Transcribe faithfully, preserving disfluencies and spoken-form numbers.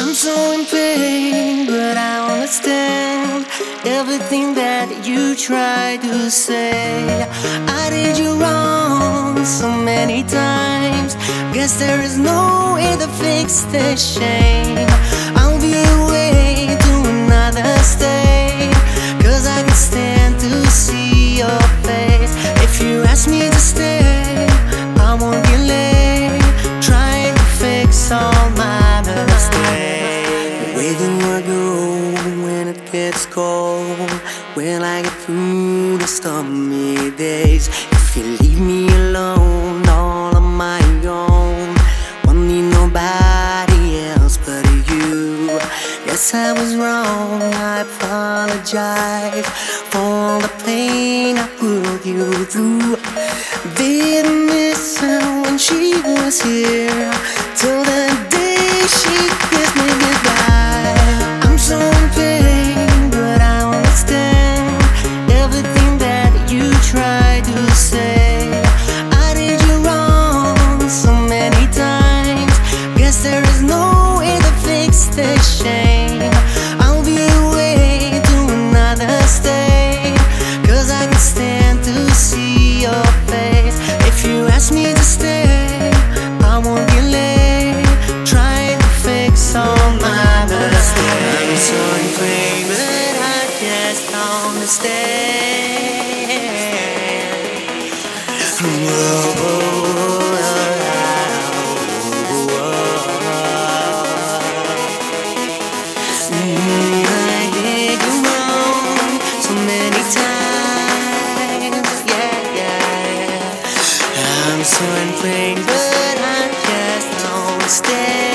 I'm so in pain, but I understand everything that you try to say. I did you wrong so many times. Guess there is no way to fix this shame. I'll be away to another state, cause I can stand to see your face. If you ask me to stay, I won't be late, trying to fix all my mistakes. Where do I go when it gets cold? Will I get through the stormy days? If you leave me alone, all on my own, won't need nobody else but you. Yes, I was wrong, I apologize for all the pain I put you through. Didn't miss her when she was here, till the day she kissed me goodbye. I'm so in pain, but I understand everything that you try to say. I did you wrong so many times. Guess there is no way to fix this shame. I'll be away to another state, cause I can stand to see your face. If you ask me to stay, I won't be late, trying to fix all my mistakes. I'm so in pain, but I just understand. Whoa. I did you wrong so many times, yeah, yeah, yeah. I'm so in pain, but I just don't stay.